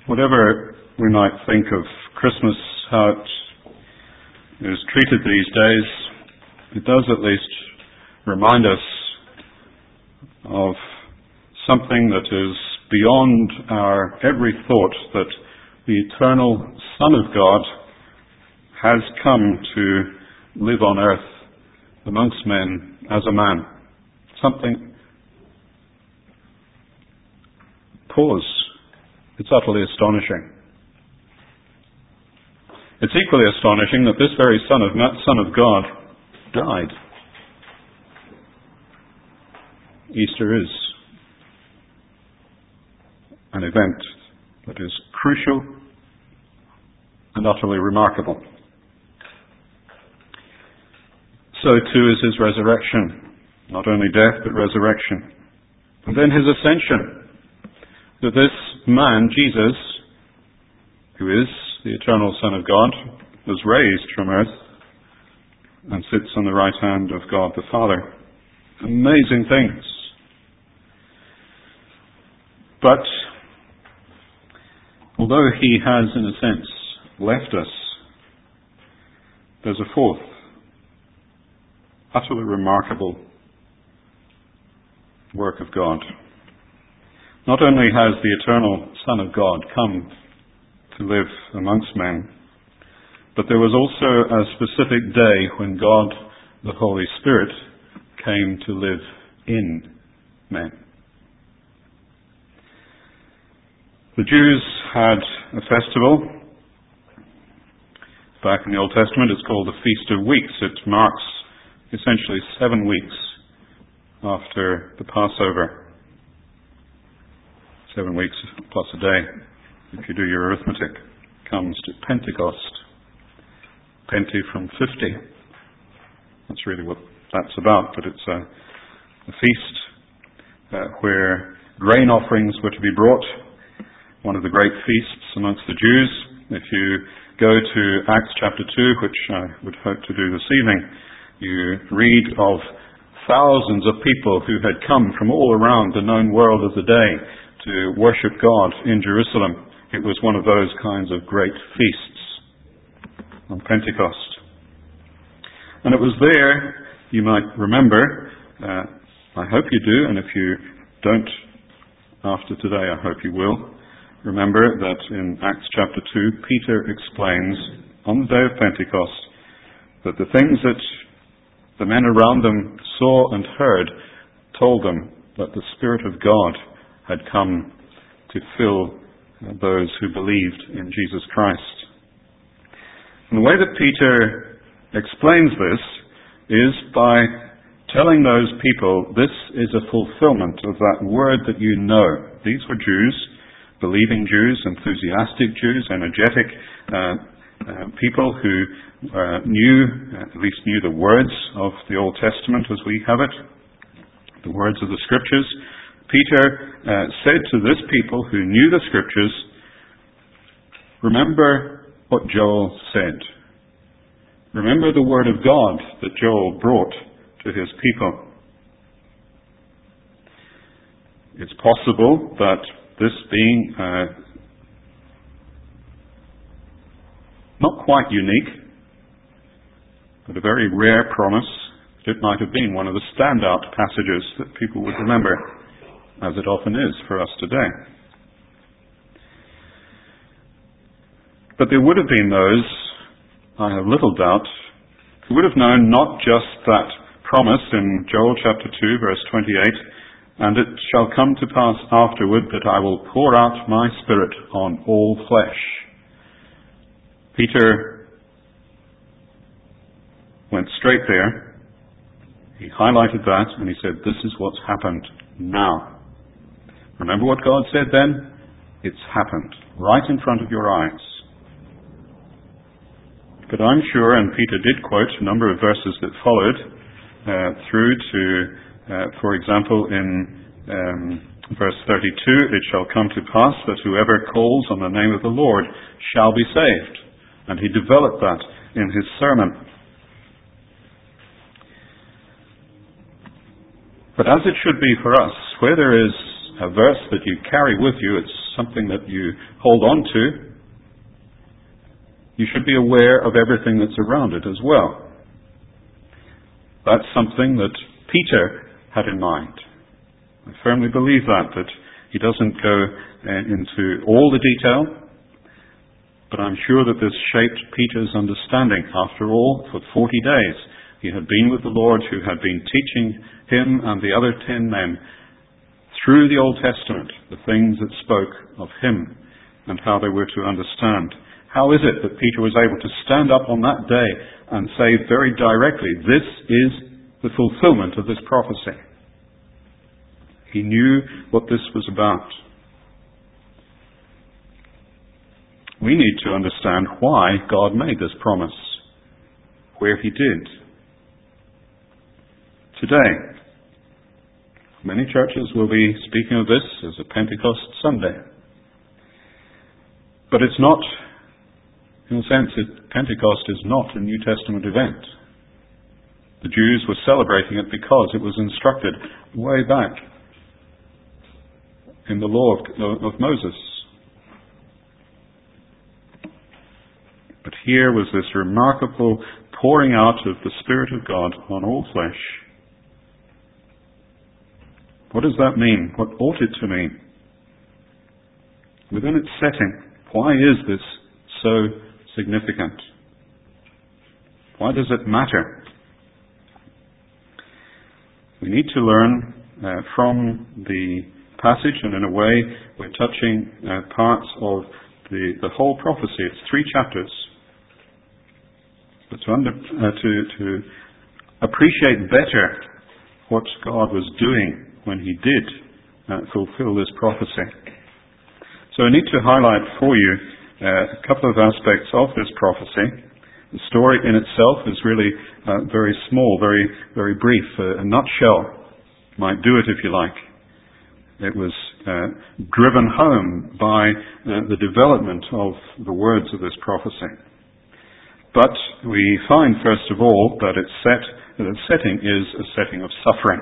Whatever we might think of Christmas, how it is treated these days, it does at least remind us of something that is beyond our every thought, that the eternal Son of God has come to live on earth amongst men as a man. Something. Pause. It's utterly astonishing. It's equally astonishing that this very Son of God died. Easter is an event that is crucial and utterly remarkable. So too is his resurrection. Not only death, but resurrection. And then his ascension. That this man, Jesus, who is the eternal Son of God, was raised from earth and sits on the right hand of God the Father. Amazing things. But although he has, in a sense, left us, there's a fourth, utterly remarkable work of God. Not only has the eternal Son of God come to live amongst men, but there was also a specific day when God, the Holy Spirit, came to live in men. The Jews had a festival. Back in the Old Testament, it's called the Feast of Weeks. It marks essentially 7 weeks after the Passover. 7 weeks plus a day, if you do your arithmetic, comes to Pentecost. Penti from 50. That's really what that's about, but it's a feast where grain offerings were to be brought. One of the great feasts amongst the Jews. If you go to Acts chapter 2, which I would hope to do this evening, you read of thousands of people who had come from all around the known world of the day to worship God in Jerusalem. It was one of those kinds of great feasts on Pentecost. And it was there, you might remember, I hope you do, and if you don't after today, I hope you will, remember that in Acts chapter 2, Peter explains on the day of Pentecost that the things that the men around them saw and heard told them that the Spirit of God had come to fill those who believed in Jesus Christ. And the way that Peter explains this is by telling those people, this is a fulfillment of that word that you know. These were Jews, believing Jews, enthusiastic Jews, energetic people who at least knew the words of the Old Testament as we have it, the words of the Scriptures. Peter said to this people who knew the Scriptures, remember what Joel said. Remember the word of God that Joel brought to his people. It's possible that this being not quite unique, but a very rare promise, it might have been one of the standout passages that people would remember, as it often is for us today. But there would have been those, I have little doubt, who would have known not just that promise in Joel chapter 2, verse 28, and it shall come to pass afterward that I will pour out my Spirit on all flesh. Peter went straight there. He highlighted that and he said, this is what's happened now. Remember what God said then? It's happened right in front of your eyes. But I'm sure, and Peter did quote a number of verses that followed through to, for example, in verse 32, it shall come to pass that whoever calls on the name of the Lord shall be saved. And he developed that in his sermon. But as it should be for us, where there is a verse that you carry with you, it's something that you hold on to, you should be aware of everything that's around it as well. That's something that Peter had in mind. I firmly believe that he doesn't go into all the detail, but I'm sure that this shaped Peter's understanding. After all, for 40 days, he had been with the Lord, who had been teaching him and the other 10 men through the Old Testament, the things that spoke of him and how they were to understand. How is it that Peter was able to stand up on that day and say very directly, this is the fulfillment of this prophecy? He knew what this was about. We need to understand why God made this promise, where he did. Today, many churches will be speaking of this as a Pentecost Sunday. But it's not, in a sense, Pentecost is not a New Testament event. The Jews were celebrating it because it was instructed way back in the law of Moses. But here was this remarkable pouring out of the Spirit of God on all flesh. What does that mean? What ought it to mean? Within its setting, why is this so significant? Why does it matter? We need to learn from the passage, and in a way we're touching parts of the whole prophecy. It's 3 chapters. But to appreciate better what God was doing when he did fulfill this prophecy. So I need to highlight for you a couple of aspects of this prophecy. The story in itself is really very small, very, very brief. A nutshell might do it if you like. It was driven home by the development of the words of this prophecy. But we find, first of all, that its setting is a setting of suffering.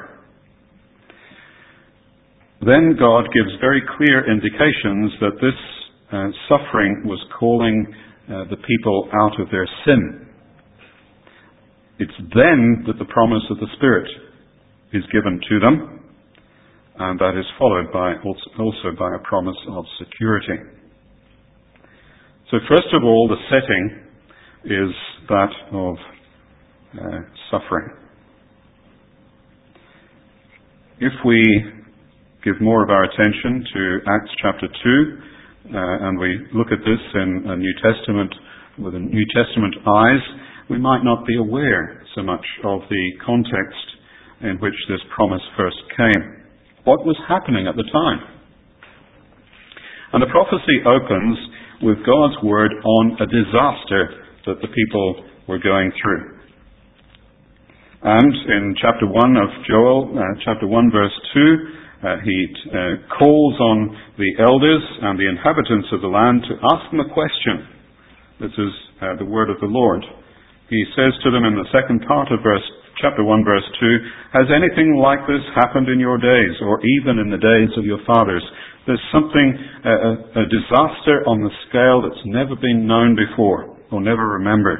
Then God gives very clear indications that this suffering was calling the people out of their sin. It's then that the promise of the Spirit is given to them, and that is followed also by a promise of security. So first of all, the setting is that of suffering. If we give more of our attention to Acts chapter 2, and we look at this in a New Testament, with a New Testament eyes, we might not be aware so much of the context in which this promise first came. What was happening at the time? And the prophecy opens with God's word on a disaster that the people were going through. And in chapter 1 of Joel, chapter 1 verse 2, he calls on the elders and the inhabitants of the land to ask them a question. This is the word of the Lord. He says to them in the second part of chapter 1 verse 2, has anything like this happened in your days, or even in the days of your fathers? There's something, a disaster on the scale that's never been known before, or never remembered.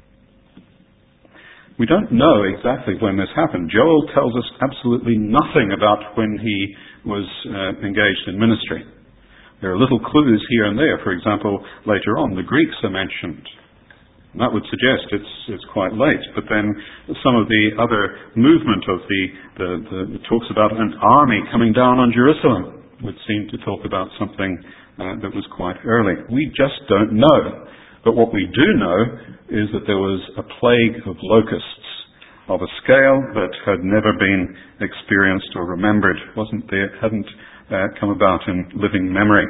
We don't know exactly when this happened. Joel tells us absolutely nothing about when he was engaged in ministry. There are little clues here and there. For example, later on, the Greeks are mentioned. And that would suggest it's quite late. But then some of the other movement of the talks about an army coming down on Jerusalem would seem to talk about something that was quite early. We just don't know. But what we do know is that there was a plague of locusts of a scale that had never been experienced or remembered, hadn't come about in living memory.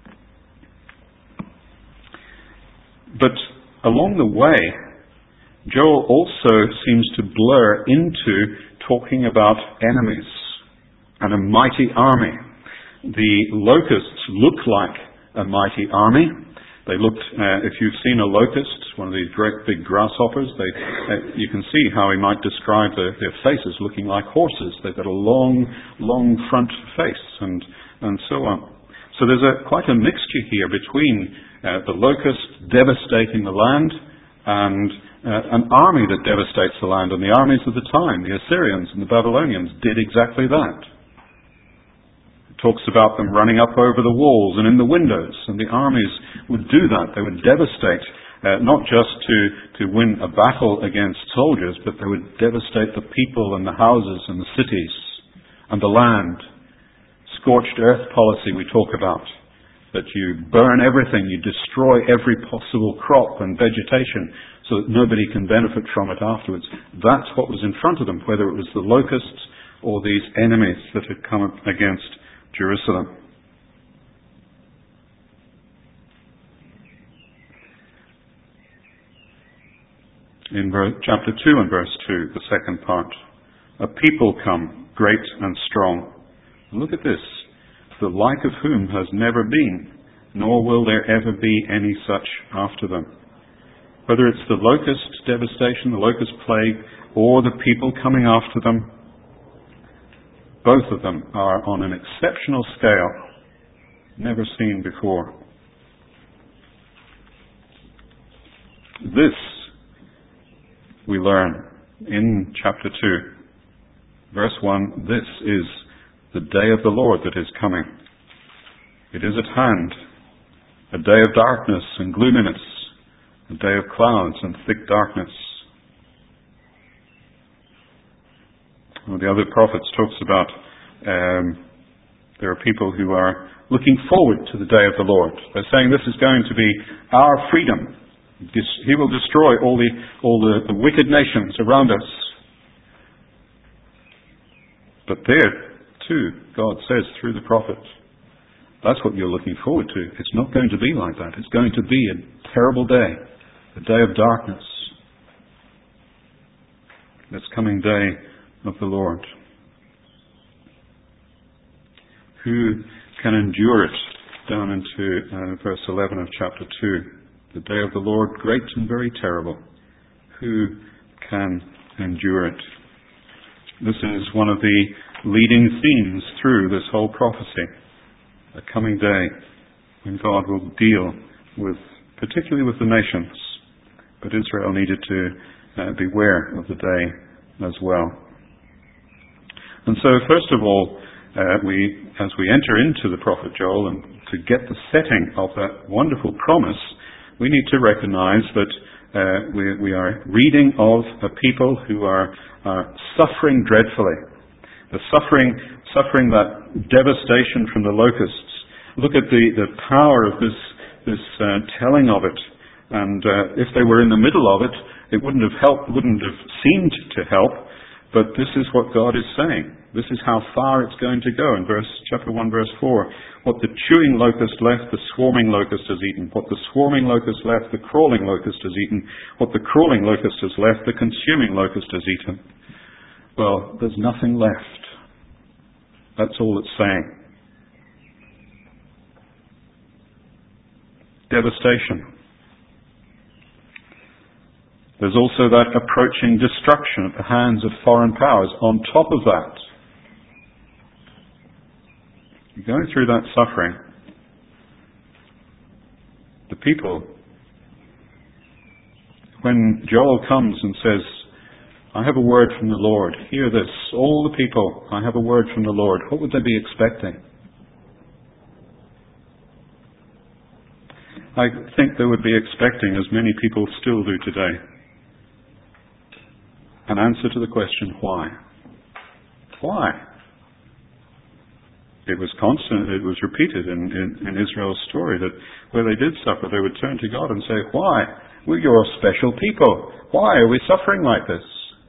But along the way, Joel also seems to blur into talking about enemies and a mighty army. The locusts look like a mighty army. They looked, if you've seen a locust, one of these great big grasshoppers, you can see how he might describe their faces looking like horses. They've got a long, long front face and so on. So So there's quite a mixture here between the locust devastating the land and an army that devastates the land. And the armies of the time, the Assyrians and the Babylonians, did exactly that. It talks about them running up over the walls and in the windows, and the armies would do that. They would devastate, not just to win a battle against soldiers, but they would devastate the people and the houses and the cities and the land. Scorched earth policy we talk about. That you burn everything, you destroy every possible crop and vegetation so that nobody can benefit from it afterwards. That's what was in front of them, whether it was the locusts or these enemies that had come up against Jerusalem. In chapter 2 and verse 2, the second part, a people come, great and strong. And look at this. The like of whom has never been, nor will there ever be any such after them. Whether it's the locust devastation, the locust plague, or the people coming after them, both of them are on an exceptional scale, never seen before. This we learn in chapter 2, verse 1, this is the day of the Lord that is coming. It is at hand, a day of darkness and gloominess, a day of clouds and thick darkness. One of the other prophets talks about there are people who are looking forward to the day of the Lord. They're saying this is going to be our freedom. He will destroy all the wicked nations around us. But there, too, God says through the prophet, that's what you're looking forward to. It's not going to be like that. It's going to be a terrible day, a day of darkness. This coming day of the Lord. Who can endure it? Down into verse 11 of chapter 2. The day of the Lord, great and very terrible. Who can endure it? This is one of the leading themes through this whole prophecy. A coming day when God will deal with, particularly with the nations. But Israel needed to beware of the day as well. And so, first of all, as we enter into the prophet Joel and to get the setting of that wonderful promise, we need to recognize that we are reading of a people who are suffering dreadfully. The suffering that devastation from the locusts. Look at the power of this telling of it. And if they were in the middle of it, it wouldn't have helped, wouldn't have seemed to help. But this is what God is saying. This is how far it's going to go. In chapter 1, verse 4, what the chewing locust left, the swarming locust has eaten. What the swarming locust left, the crawling locust has eaten. What the crawling locust has left, the consuming locust has eaten. Well, there's nothing left. That's all it's saying. Devastation. There's also that approaching destruction at the hands of foreign powers. On top of that, you're going through that suffering. The people, when Joel comes and says, I have a word from the Lord. Hear this, all the people, I have a word from the Lord. What would they be expecting? I think they would be expecting, as many people still do today, an answer to the question, why? Why? It was constant, it was repeated in Israel's story that where they did suffer, they would turn to God and say, why? We're your special people. Why are we suffering like this?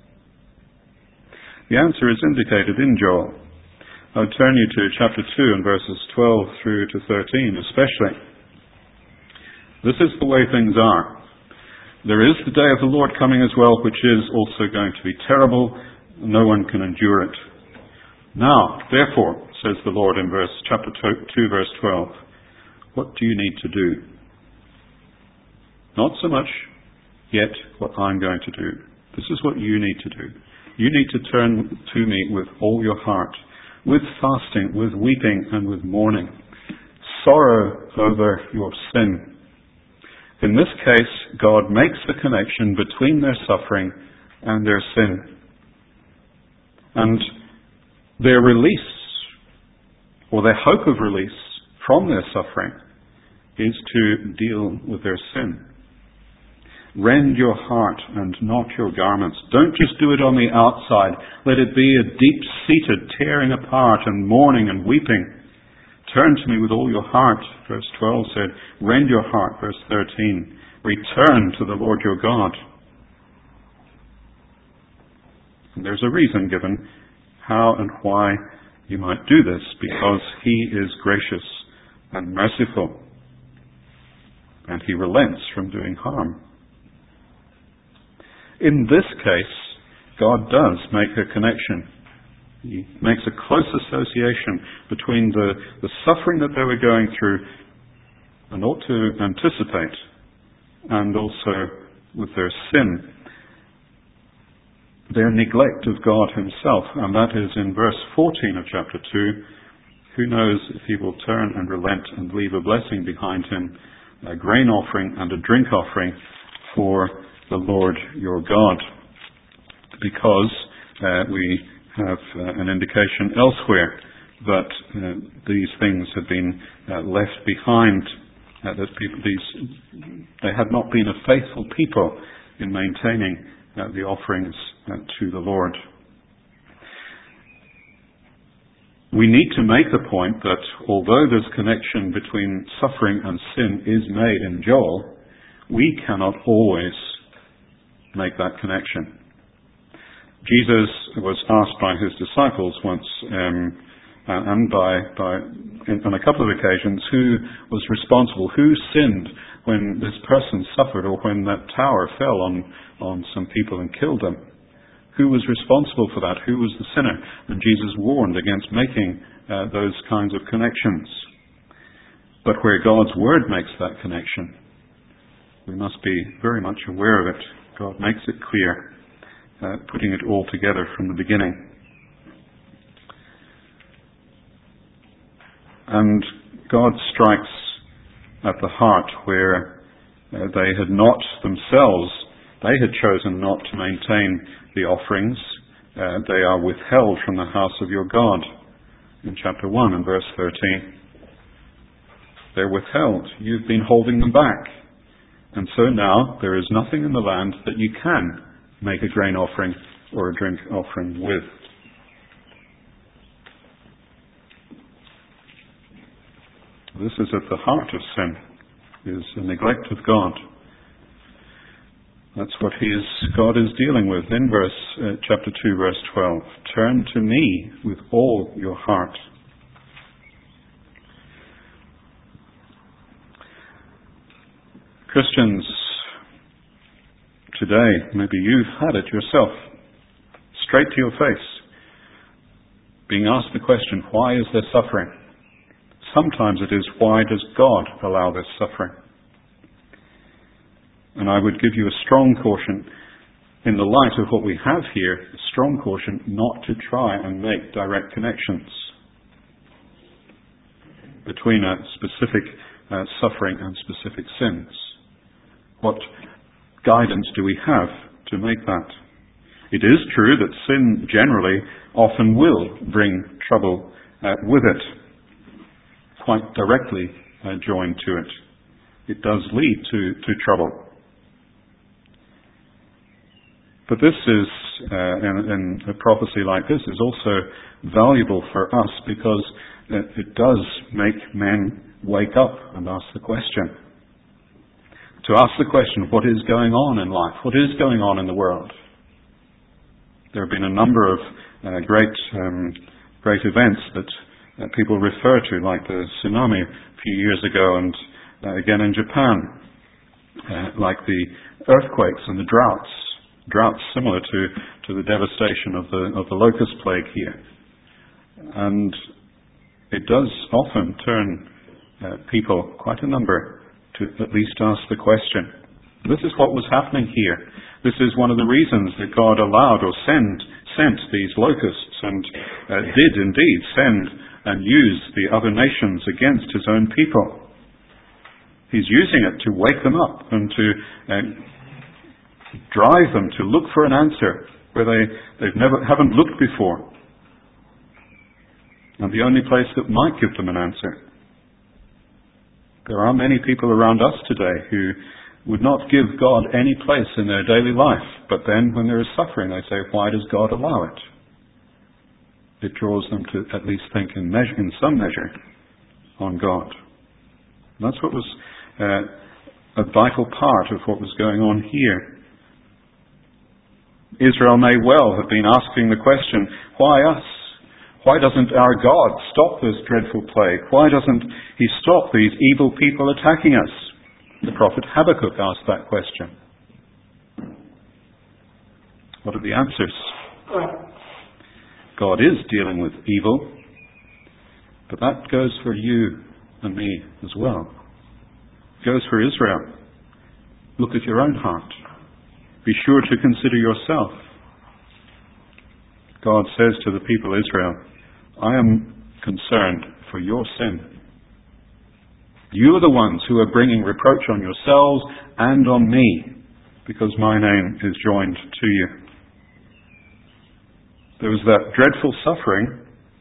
The answer is indicated in Joel. I would turn you to chapter 2 and verses 12 through to 13 especially. This is the way things are. There is the day of the Lord coming as well, which is also going to be terrible. No one can endure it. Now, therefore, says the Lord in chapter 2, verse 12, what do you need to do? Not so much yet what I'm going to do. This is what you need to do. You need to turn to me with all your heart, with fasting, with weeping, and with mourning. sorrow over your sin. In this case, God makes the connection between their suffering and their sin. And their release, or their hope of release from their suffering, is to deal with their sin. Rend your heart and not your garments. Don't just do it on the outside. Let it be a deep-seated tearing apart and mourning and weeping. Turn to me with all your heart, verse 12 said. Rend your heart, verse 13. Return to the Lord your God. And there's a reason given how and why you might do this, because He is gracious and merciful, and He relents from doing harm. In this case, God does make a connection. He makes a close association between the suffering that they were going through and ought to anticipate, and also with their sin, their neglect of God Himself. And that is in verse 14 of chapter 2. Who knows if He will turn and relent and leave a blessing behind Him, a grain offering and a drink offering for the Lord your God. Because we have an indication elsewhere that these things have been left behind, that they had not been a faithful people in maintaining the offerings to the Lord. We need to make the point that although this connection between suffering and sin is made in Joel, we cannot always make that connection. Jesus was asked by His disciples once, and on a couple of occasions, who was responsible, who sinned when this person suffered, or when that tower fell on some people and killed them. Who was responsible for that? Who was the sinner? And Jesus warned against making those kinds of connections. But where God's Word makes that connection, we must be very much aware of it. God makes it clear, putting it all together from the beginning. And God strikes at the heart where they had not themselves, they had chosen not to maintain the offerings. They are withheld from the house of your God. In chapter 1 and verse 13. They're withheld. You've been holding them back. And so now there is nothing in the land that you can make a grain offering or a drink offering with. This is at the heart of sin, is the neglect of God. That's what God is dealing with in chapter 2, verse 12. Turn to me with all your heart. Christians today, maybe you've had it yourself, straight to your face, being asked the question, why is there suffering? Sometimes it is, why does God allow this suffering? And I would give you a strong caution, in the light of what we have here, a strong caution not to try and make direct connections between a specific suffering and specific sins. What guidance do we have to make that? It is true that sin generally often will bring trouble with it, quite directly joined to it. It does lead to trouble. But this is, in a prophecy like this, is also valuable for us because it does make men wake up and ask the question. To ask the question, what is going on in life? What is going on in the world? There have been a number of great events that people refer to, like the tsunami a few years ago, and again in Japan, like the earthquakes and the droughts similar to the devastation of the locust plague here. And it does often turn people, quite a number, to at least ask the question. This is what was happening here. This is one of the reasons that God allowed or sent these locusts, and did indeed send and use the other nations against his own people. He's using it to wake them up and to drive them to look for an answer where they haven't looked before. And the only place that might give them an answer. There are many people around us today who would not give God any place in their daily life, but then when there is suffering they say, why does God allow it? It draws them to at least think in some measure on God. And that's what was a vital part of what was going on here. Israel may well have been asking the question, why us? Why doesn't our God stop this dreadful plague? Why doesn't he stop these evil people attacking us? The prophet Habakkuk asked that question. What are the answers? God is dealing with evil, but that goes for you and me as well. It goes for Israel. Look at your own heart. Be sure to consider yourself. God says to the people of Israel, I am concerned for your sin. You are the ones who are bringing reproach on yourselves and on me, because my name is joined to you. There was that dreadful suffering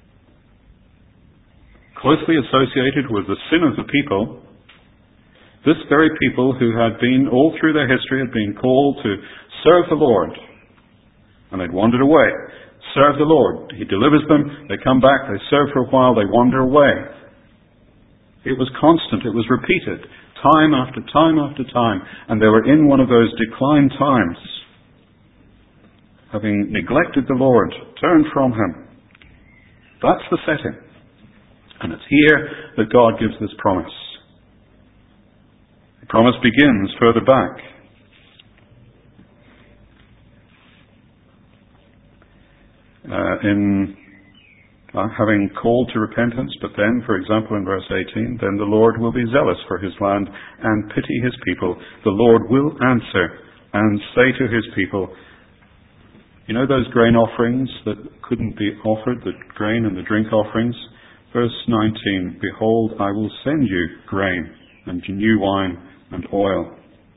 closely associated with the sin of the people. This very people who had been, all through their history, had been called to serve the Lord. And they'd wandered away. Serve the Lord. He delivers them. They come back. They serve for a while. They wander away. It was constant. It was repeated. Time after time after time. And they were in one of those decline times. Having neglected the Lord, turned from Him. That's the setting. And it's here that God gives this promise. The promise begins further back. Having called to repentance, but then, for example, in verse 18, then the Lord will be zealous for His land and pity His people. The Lord will answer and say to His people, you know those grain offerings that couldn't be offered, the grain and the drink offerings? Verse 19, behold, I will send you grain and new wine and oil.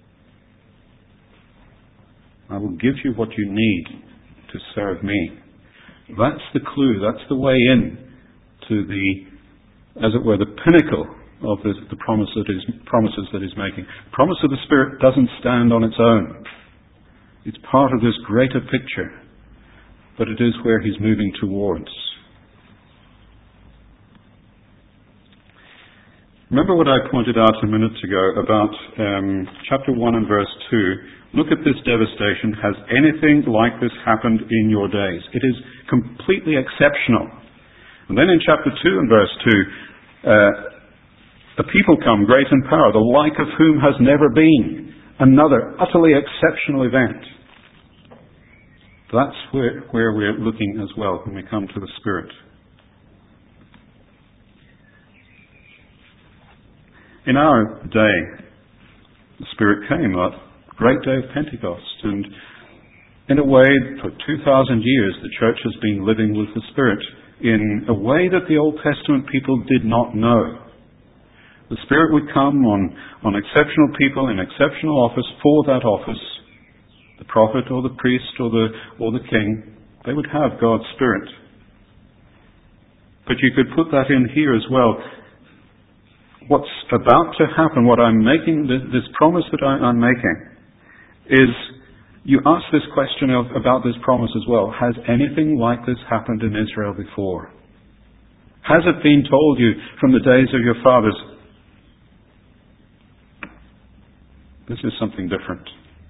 I will give you what you need to serve me. That's the clue, that's the way in to the, as it were, the pinnacle of the promises that He's making. The promise of the Spirit doesn't stand on its own. It's part of this greater picture, but it is where He's moving towards. Remember what I pointed out a minute ago about chapter 1 and verse 2. Look at this devastation. Has anything like this happened in your days? It is completely exceptional. And then in chapter 2 and verse 2, a people come great in power, the like of whom has never been. Another utterly exceptional event. That's where we're looking as well when we come to the Spirit. In our day, the Spirit came, that great day of Pentecost, and in a way, for 2,000 years, the Church has been living with the Spirit in a way that the Old Testament people did not know. The Spirit would come on exceptional people in exceptional office for that office. The prophet or the priest or the king, they would have God's Spirit. But you could put that in here as well. What's about to happen, what I'm making, this promise that I'm making, is you ask this question about this promise as well. Has anything like this happened in Israel before? Has it been told you from the days of your fathers? This is something different.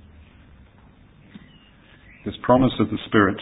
This promise of the Spirit.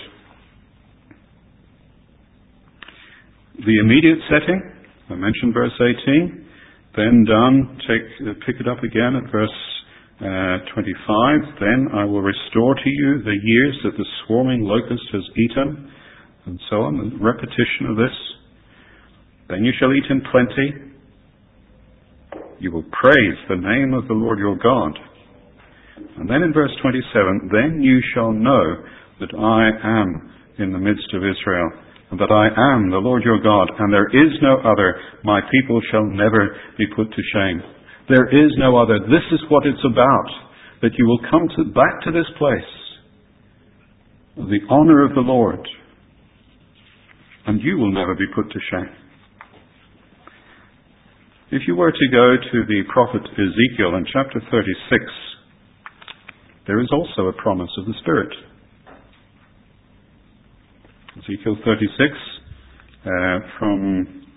The immediate setting, I mentioned verse 18. Then down, pick it up again at verse 25. Then I will restore to you the years that the swarming locust has eaten, and so on, the repetition of this. Then you shall eat in plenty. You will praise the name of the Lord your God. And then in verse 27, then you shall know that I am in the midst of Israel, and that I am the Lord your God, and there is no other. My people shall never be put to shame. There is no other. This is what it's about, that you will come back to this place of the honor of the Lord, and you will never be put to shame. If you were to go to the prophet Ezekiel in chapter 36, there is also a promise of the Spirit. Ezekiel 36, from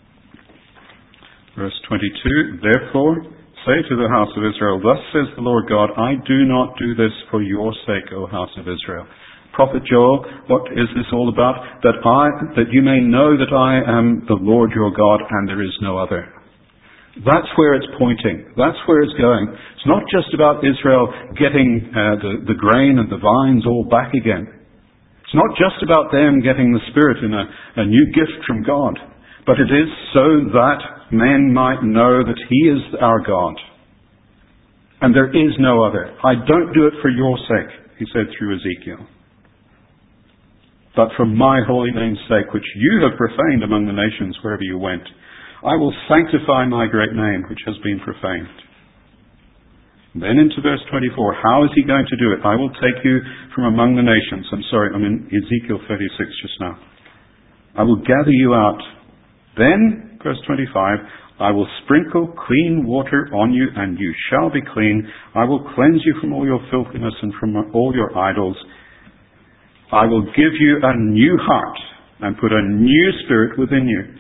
verse 22, Therefore, say to the house of Israel, Thus says the Lord God, I do not do this for your sake, O house of Israel. Prophet Joel, what is this all about? That you may know that I am the Lord your God, and there is no other. That's where it's pointing. That's where it's going. It's not just about Israel getting the grain and the vines all back again. It's not just about them getting the Spirit in a new gift from God. But it is so that men might know that He is our God. And there is no other. I don't do it for your sake, He said through Ezekiel, but for my holy name's sake, which you have profaned among the nations wherever you went. I will sanctify my great name, which has been profaned. Then into verse 24, how is He going to do it? I will take you from among the nations. I'm in Ezekiel 36 just now. I will gather you out. Then, verse 25, I will sprinkle clean water on you, and you shall be clean. I will cleanse you from all your filthiness and from all your idols. I will give you a new heart and put a new spirit within you.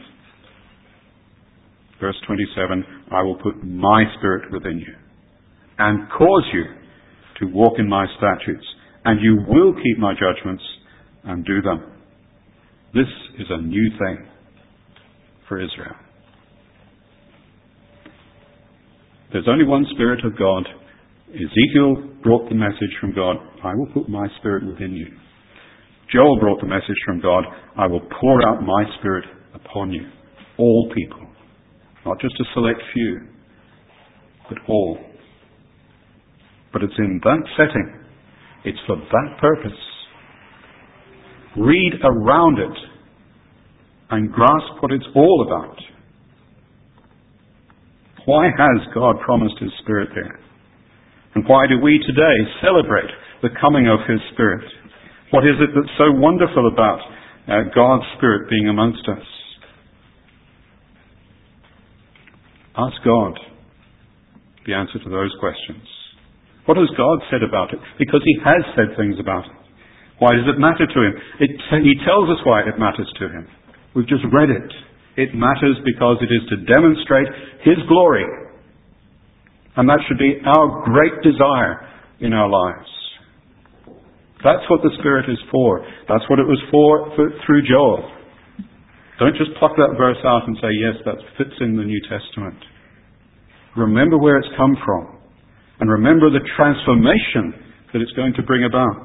Verse 27, I will put my Spirit within you and cause you to walk in my statutes, and you will keep my judgments and do them. This is a new thing for Israel. There's only one Spirit of God. Ezekiel brought the message from God, I will put my Spirit within you. Joel brought the message from God, I will pour out my Spirit upon you, all people. Not just a select few, but all. But it's in that setting. It's for that purpose. Read around it and grasp what it's all about. Why has God promised His Spirit there? And why do we today celebrate the coming of His Spirit? What is it that's so wonderful about God's Spirit being amongst us? Ask God the answer to those questions. What has God said about it? Because He has said things about it. Why does it matter to Him? He tells us why it matters to Him. We've just read it. It matters because it is to demonstrate His glory. And that should be our great desire in our lives. That's what the Spirit is for. That's what it was for through Joel. Don't just pluck that verse out and say, yes, that fits in the New Testament. Remember where it's come from. And remember the transformation that it's going to bring about.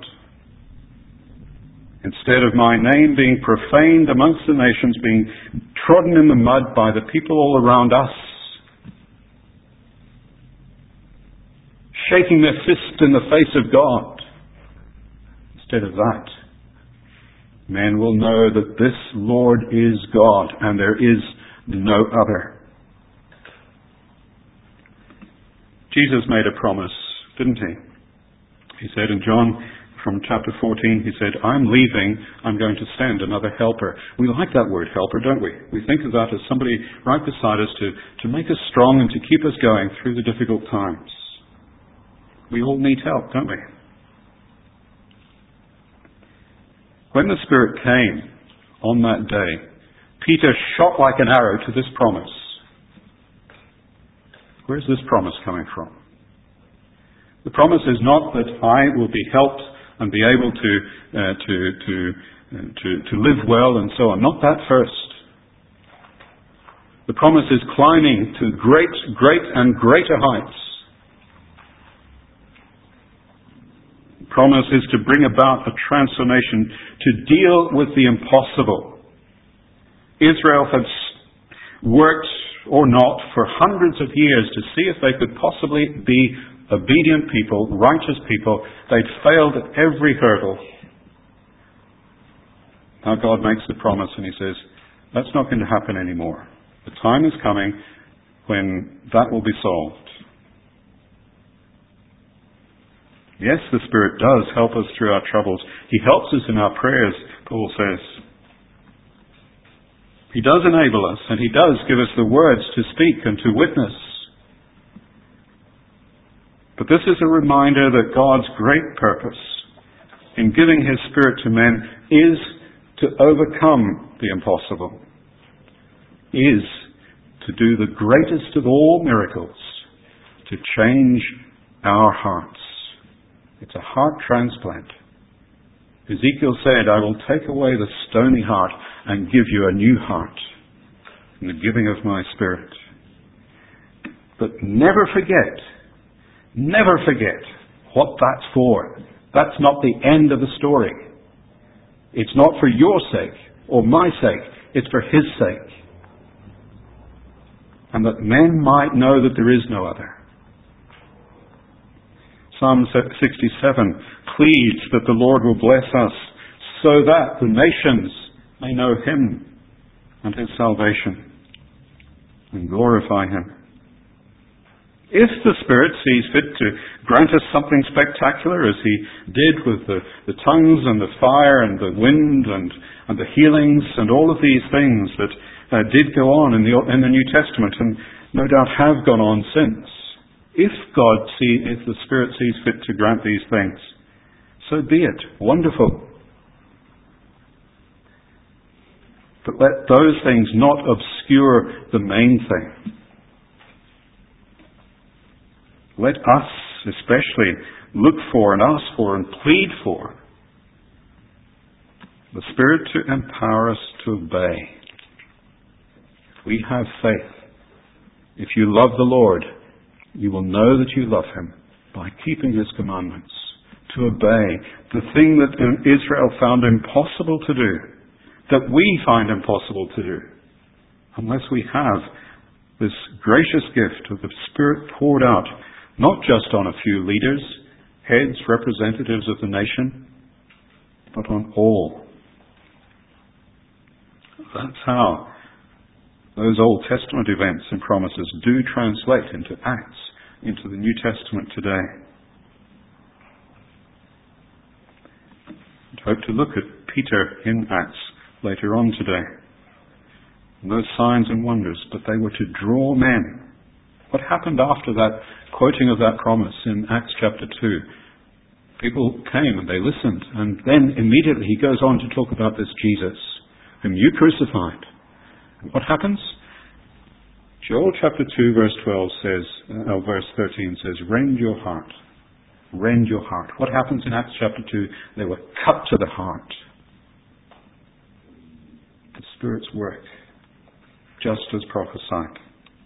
Instead of my name being profaned amongst the nations, being trodden in the mud by the people all around us, shaking their fist in the face of God, instead of that, men will know that this Lord is God and there is no other. Jesus made a promise, didn't He? He said in John, from chapter 14, He said, I'm leaving, I'm going to send another helper. We like that word helper, don't we? We think of that as somebody right beside us to make us strong and to keep us going through the difficult times. We all need help, don't we? When the Spirit came on that day, Peter shot like an arrow to this promise. Where's this promise coming from? The promise is not that I will be helped and be able to live well and so on. Not that first. The promise is climbing to great and greater heights. The promise is to bring about a transformation, to deal with the impossible. Israel had worked or not for hundreds of years to see if they could possibly be obedient people, righteous people. They'd failed at every hurdle. Now God makes the promise and he says, that's not going to happen anymore. The time is coming when that will be solved. Yes, the Spirit does help us through our troubles. He helps us in our prayers, Paul says. He does enable us, and he does give us the words to speak and to witness. But this is a reminder that God's great purpose in giving his Spirit to men is to overcome the impossible, is to do the greatest of all miracles, to change our hearts. It's a heart transplant. Ezekiel said, I will take away the stony heart and give you a new heart in the giving of my Spirit. But never forget what that's for. That's not the end of the story. It's not for your sake or my sake. It's for his sake. And that men might know that there is no other. Psalm 67 pleads that the Lord will bless us so that the nations may know him and his salvation and glorify him. If the Spirit sees fit to grant us something spectacular, as he did with the tongues and the fire and the wind and the healings and all of these things that did go on in the New Testament and no doubt have gone on since, if the Spirit sees fit to grant these things, so be it. Wonderful. But let those things not obscure the main thing. Let us especially look for and ask for and plead for the Spirit to empower us to obey. If we have faith, if you love the Lord, you will know that you love him by keeping his commandments, to obey the thing that Israel found impossible to do, that we find impossible to do, unless we have this gracious gift of the Spirit poured out, not just on a few leaders, heads, representatives of the nation, but on all. That's how those Old Testament events and promises do translate into Acts, into the New Testament today. I'd hope to look at Peter in Acts later on today. And those signs and wonders, but they were to draw men. What happened after that quoting of that promise in Acts chapter 2? People came and they listened, and then immediately he goes on to talk about this Jesus, whom you crucified. What happens? Joel chapter 2 verse 12 says, verse 13 says, rend your heart. Rend your heart. What happens in Acts chapter 2? They were cut to the heart. The Spirit's work, just as prophesied.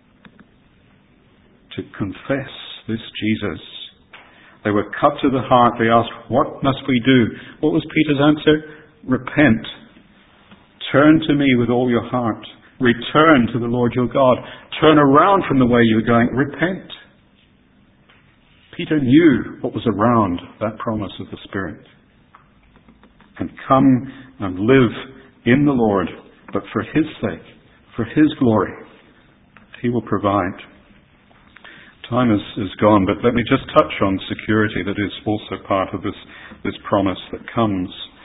To confess this Jesus. They were cut to the heart. They asked, what must we do? What was Peter's answer? Repent. Turn to me with all your heart. Return to the Lord your God. Turn around from the way you were going. Repent. Peter knew what was around that promise of the Spirit. And come and live in the Lord, but for his sake, for his glory. He will provide. Time is gone, but let me just touch on security that is also part of this promise that comes.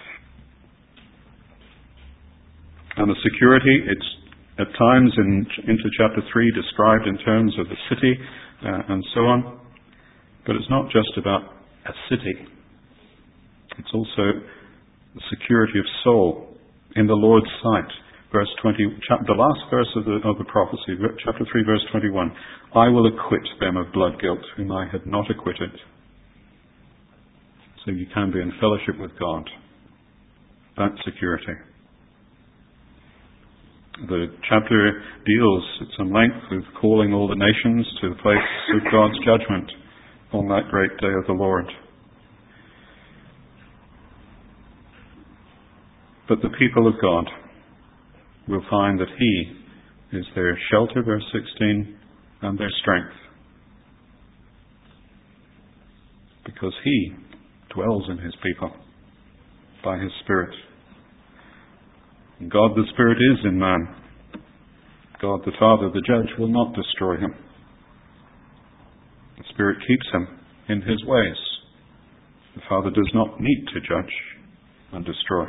And the security, it's at times into chapter 3 described in terms of the city and so on. But it's not just about a city. It's also the security of soul in the Lord's sight. Verse 20, the last verse of the prophecy, chapter 3, verse 21. I will acquit them of blood guilt whom I had not acquitted. So you can be in fellowship with God. That's security. The chapter deals at some length with calling all the nations to the place of God's judgment on that great day of the Lord. But the people of God will find that he is their shelter, verse 16, and their strength. Because he dwells in his people by his Spirit. And God the Spirit is in man. God the Father, the judge, will not destroy him. The Spirit keeps him in his ways. The Father does not need to judge and destroy.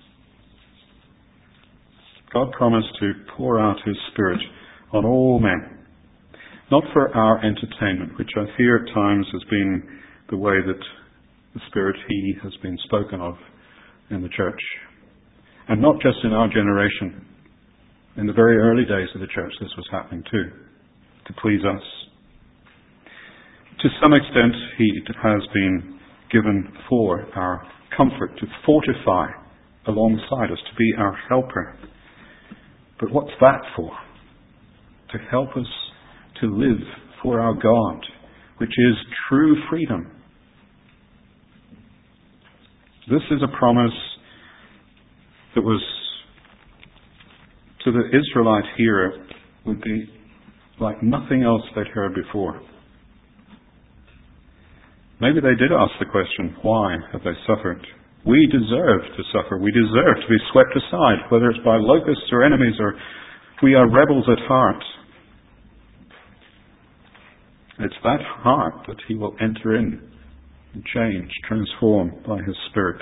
God promised to pour out his Spirit on all men, not for our entertainment, which I fear at times has been the way that the Spirit He has been spoken of in the church. And not just in our generation. In the very early days of the church this was happening too, to please us. To some extent He has been given for our comfort, to fortify alongside us, to be our helper. But what's that for? To help us to live for our God, which is true freedom. This is a promise that was, to the Israelite hearer, would be like nothing else they'd heard before. Maybe they did ask the question, why have they suffered? We deserve to suffer. We deserve to be swept aside, whether it's by locusts or enemies, or we are rebels at heart. It's that heart that He will enter in and change, transform by His Spirit.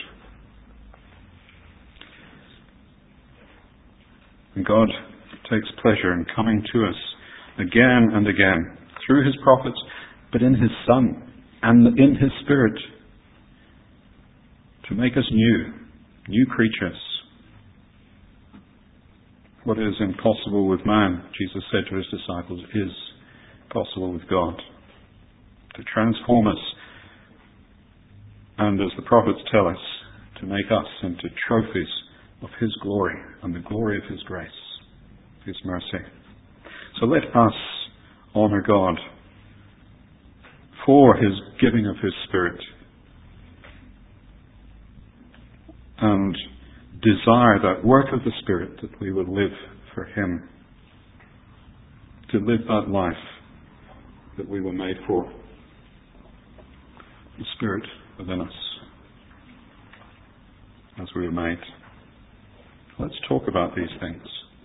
And God takes pleasure in coming to us again and again through His prophets, but in His Son and in His Spirit to make us new creatures. What is impossible with man, Jesus said to His disciples, is possible with God. To transform us, and as the prophets tell us, to make us into trophies of His glory and the glory of His grace, His mercy. So let us honour God for His giving of His Spirit and desire that work of the Spirit, that we will live for Him, to live that life that we were made for. The Spirit within us, as we were made. Let's talk about these things.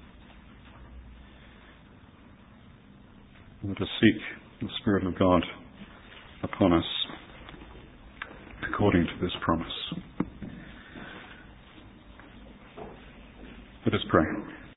Let us seek the Spirit of God upon us according to this promise. Let us pray.